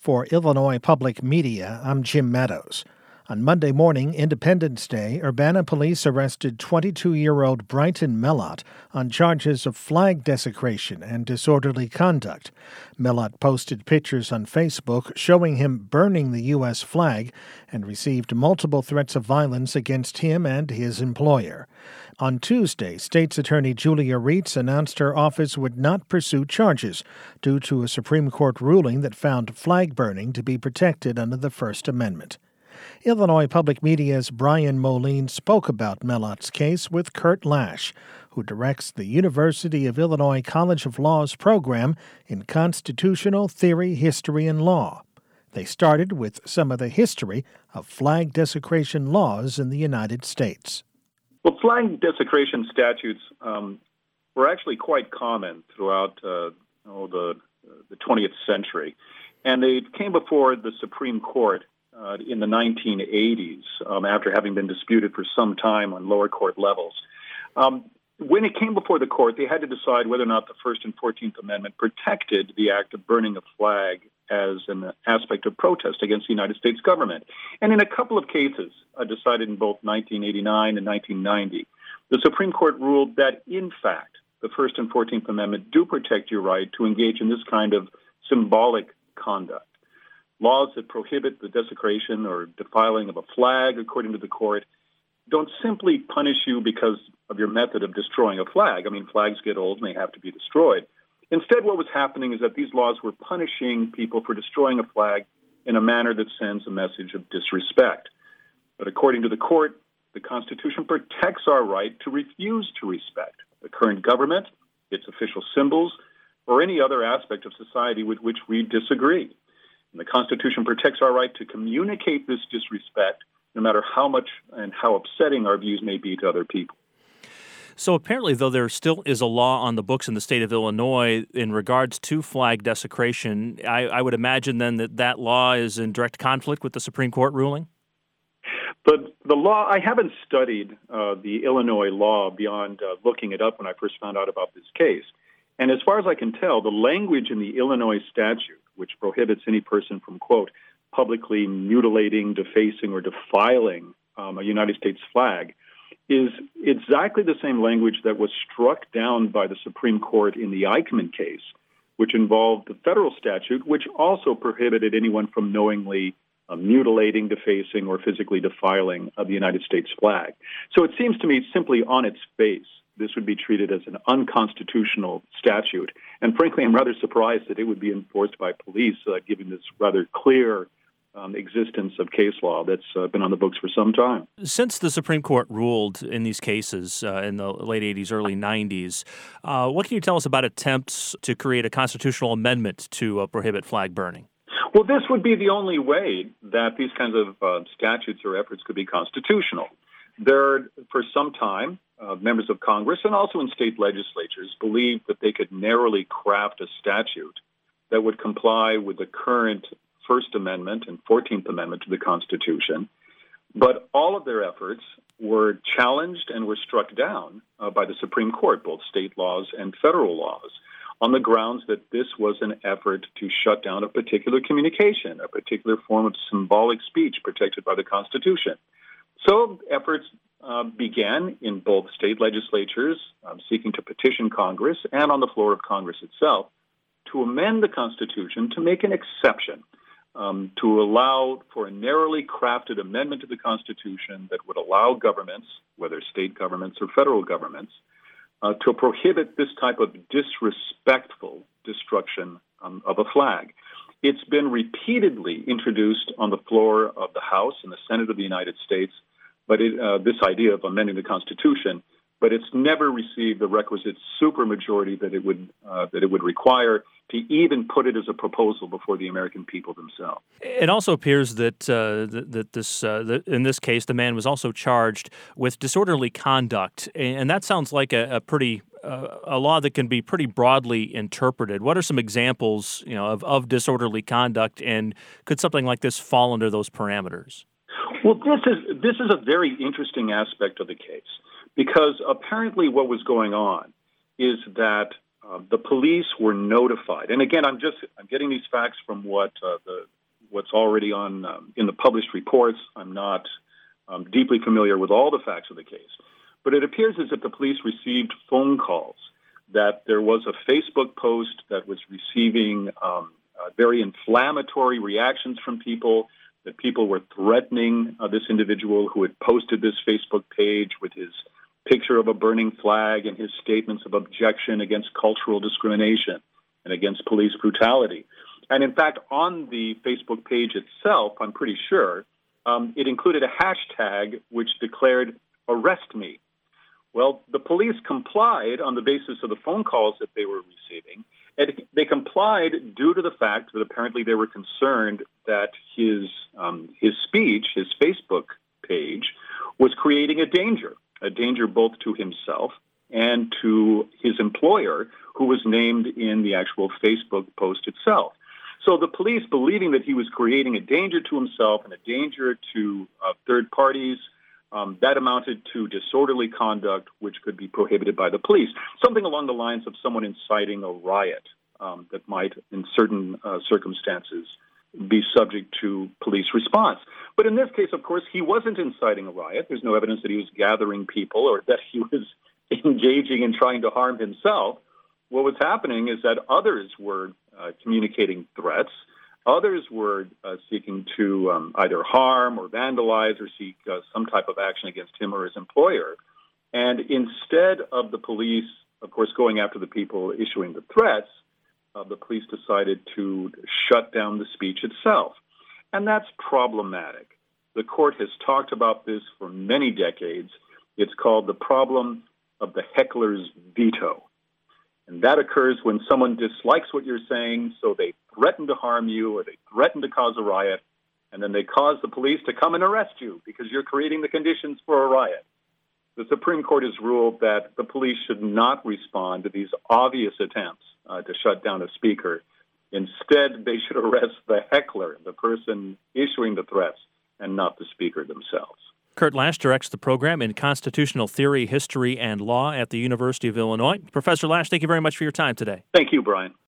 For Illinois Public Media, I'm Jim Meadows. On Monday morning, Independence Day, Urbana police arrested 22-year-old Brighton Mellott on charges of flag desecration and disorderly conduct. Mellott posted pictures on Facebook showing him burning the U.S. flag and received multiple threats of violence against him and his employer. On Tuesday, State's Attorney Julia Reitz announced her office would not pursue charges due to a Supreme Court ruling that found flag burning to be protected under the First Amendment. Illinois Public Media's Brian Moline spoke about Mellott's case with Kurt Lash, who directs the University of Illinois College of Law's program in Constitutional Theory, History, and Law. They started with some of the history of flag desecration laws in the United States. Well, flag desecration statutes were actually quite common throughout the 20th century, and they came before the Supreme Court in the 1980s, after having been disputed for some time on lower court levels. When it came before the court, they had to decide whether or not the First and 14th Amendment protected the act of burning a flag as an aspect of protest against the United States government. And in a couple of cases, decided in both 1989 and 1990, the Supreme Court ruled that, in fact, the First and 14th Amendment do protect your right to engage in this kind of symbolic conduct. Laws that prohibit the desecration or defiling of a flag, according to the court, don't simply punish you because of your method of destroying a flag. I mean, flags get old and they have to be destroyed. Instead, what was happening is that these laws were punishing people for destroying a flag in a manner that sends a message of disrespect. But according to the court, the Constitution protects our right to refuse to respect the current government, its official symbols, or any other aspect of society with which we disagree. And the Constitution protects our right to communicate this disrespect, no matter how much and how upsetting our views may be to other people. So apparently, though, there still is a law on the books in the state of Illinois in regards to flag desecration. I would imagine then that law is in direct conflict with the Supreme Court ruling? But the law, I haven't studied the Illinois law beyond looking it up when I first found out about this case. And as far as I can tell, the language in the Illinois statute, which prohibits any person from, quote, publicly mutilating, defacing, or defiling a United States flag, is exactly the same language that was struck down by the Supreme Court in the Eichmann case, which involved the federal statute, which also prohibited anyone from knowingly mutilating, defacing, or physically defiling of the United States flag. So it seems to me simply on its face, this would be treated as an unconstitutional statute. And frankly, I'm rather surprised that it would be enforced by police, given this rather clear existence of case law that's been on the books for some time. Since the Supreme Court ruled in these cases in the late 80s, early 90s, what can you tell us about attempts to create a constitutional amendment to prohibit flag burning? Well, this would be the only way that these kinds of statutes or efforts could be constitutional. There, for some time, members of Congress and also in state legislatures believed that they could narrowly craft a statute that would comply with the current First Amendment and 14th Amendment to the Constitution. But all of their efforts were challenged and were struck down by the Supreme Court, both state laws and federal laws, on the grounds that this was an effort to shut down a particular communication, a particular form of symbolic speech protected by the Constitution. So efforts began in both state legislatures seeking to petition Congress and on the floor of Congress itself to amend the Constitution to make an exception, to allow for a narrowly crafted amendment to the Constitution that would allow governments, whether state governments or federal governments, to prohibit this type of disrespectful destruction of a flag. It's been repeatedly introduced on the floor of the House and the Senate of the United States, but this idea of amending the Constitution, but it's never received the requisite supermajority that it would require to even put it as a proposal before the American people themselves. It also appears that in this case, the man was also charged with disorderly conduct, and that sounds like a law that can be pretty broadly interpreted. What are some examples, of disorderly conduct, and could something like this fall under those parameters? Well, this is a very interesting aspect of the case, because apparently what was going on is that the police were notified. And again, I'm getting these facts from what the what's already on in the published reports. I'm not deeply familiar with all the facts of the case. But it appears as if the police received phone calls that there was a Facebook post that was receiving very inflammatory reactions from people, that people were threatening this individual who had posted this Facebook page with his picture of a burning flag and his statements of objection against cultural discrimination and against police brutality. And in fact, on the Facebook page itself, I'm pretty sure, it included a hashtag which declared, "Arrest me." Well, the police complied on the basis of the phone calls that they were receiving. And they complied due to the fact that apparently they were concerned that his speech, his Facebook page, was creating a danger both to himself and to his employer, who was named in the actual Facebook post itself. So the police, believing that he was creating a danger to himself and a danger to third parties, that amounted to disorderly conduct, which could be prohibited by the police, something along the lines of someone inciting a riot that might, in certain circumstances, be subject to police response. But in this case, of course, he wasn't inciting a riot. There's no evidence that he was gathering people or that he was engaging in trying to harm himself. What was happening is that others were communicating threats. Others were seeking to either harm or vandalize or seek some type of action against him or his employer. And instead of the police, of course, going after the people issuing the threats, the police decided to shut down the speech itself. And that's problematic. The court has talked about this for many decades. It's called the problem of the heckler's veto. And that occurs when someone dislikes what you're saying, so they threaten to harm you or they threaten to cause a riot, and then they cause the police to come and arrest you because you're creating the conditions for a riot. The Supreme Court has ruled that the police should not respond to these obvious attempts to shut down a speaker. Instead, they should arrest the heckler, the person issuing the threats, and not the speaker themselves. Kurt Lash directs the program in Constitutional Theory, History, and Law at the University of Illinois. Professor Lash, thank you very much for your time today. Thank you, Brian.